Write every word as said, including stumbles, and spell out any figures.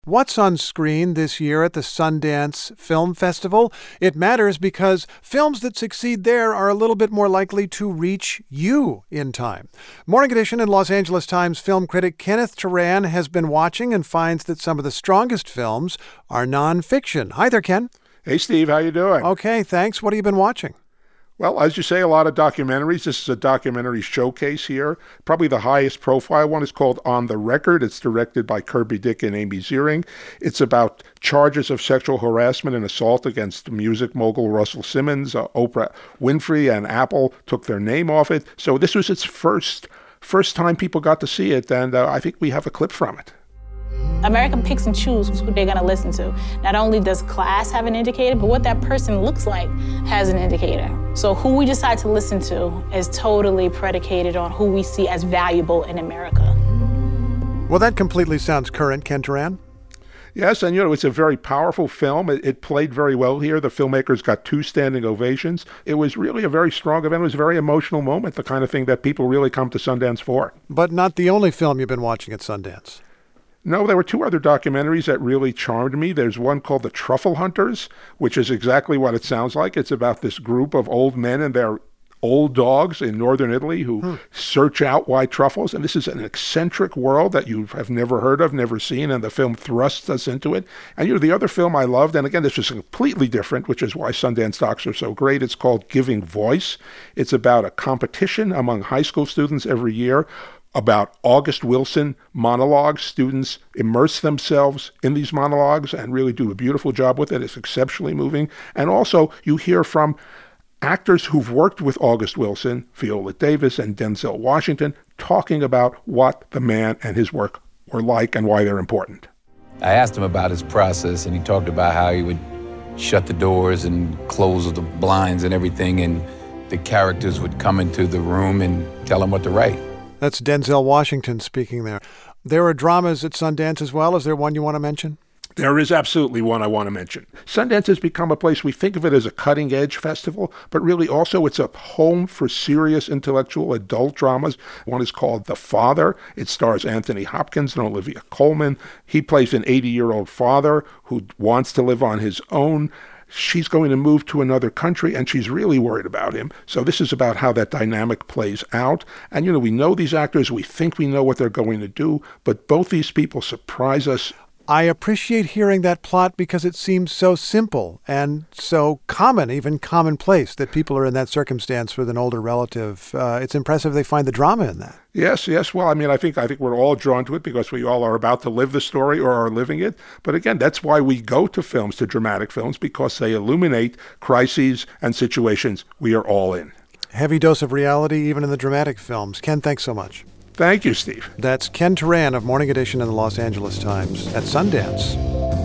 What's on screen this year at the Sundance Film Festival? It matters because films that succeed there are a little bit more likely to reach you in time. Morning Edition and Los Angeles Times film critic Kenneth Turan has been watching and finds that some of the strongest films are nonfiction. Hi there, Ken. Hey, Steve. How you doing? Okay, thanks. What have you been watching? Well, as you say, a lot of documentaries. This is a documentary showcase here. Probably the highest profile one is called On the Record. It's directed by Kirby Dick and Amy Ziering. It's about charges of sexual harassment and assault against music mogul Russell Simmons. Uh, Oprah Winfrey and Apple took their name off it. So this was its first first time people got to see it, and uh, I think we have a clip from it. America picks and chooses who they're going to listen to. Not only does class have an indicator, but what that person looks like has an indicator. So who we decide to listen to is totally predicated on who we see as valuable in America. Well, that completely sounds current, Ken Turan. Yes, and you know, it's a very powerful film. It, it played very well here. The filmmakers got two standing ovations. It was really a very strong event. It was a very emotional moment, the kind of thing that people really come to Sundance for. But not the only film you've been watching at Sundance. No, there were two other documentaries that really charmed me. There's one called The Truffle Hunters, which is exactly what it sounds like. It's about this group of old men and their old dogs in northern Italy who hmm. search out white truffles. And this is an eccentric world that you have never heard of, never seen, and the film thrusts us into it. And you know, the other film I loved, and again, this was completely different, which is why Sundance docs are so great. It's called Giving Voice. It's about a competition among high school students every year about August Wilson monologues. Students immerse themselves in these monologues and really do a beautiful job with it. It's exceptionally moving. And also, you hear from actors who've worked with August Wilson, Viola Davis and Denzel Washington, talking about what the man and his work were like and why they're important. I asked him about his process, and he talked about how he would shut the doors and close the blinds and everything, and the characters would come into the room and tell him what to write. That's Denzel Washington speaking there. There are dramas at Sundance as well. Is there one you want to mention? There is absolutely one I want to mention. Sundance has become a place, we think of it as a cutting-edge festival, but really also it's a home for serious intellectual adult dramas. One is called The Father. It stars Anthony Hopkins and Olivia Colman. He plays an eighty-year-old father who wants to live on his own. She's going to move to another country, and she's really worried about him. So this is about how that dynamic plays out. And, you know, we know these actors. We think we know what they're going to do. But both these people surprise us. I appreciate hearing that plot because it seems so simple and so common, even commonplace, that people are in that circumstance with an older relative. Uh, it's impressive they find the drama in that. Yes, yes. Well, I mean, I think I think we're all drawn to it because we all are about to live the story or are living it. But again, that's why we go to films, to dramatic films, because they illuminate crises and situations we are all in. Heavy dose of reality, even in the dramatic films. Ken, thanks so much. Thank you, Steve. That's Ken Turan of Morning Edition and the Los Angeles Times at Sundance.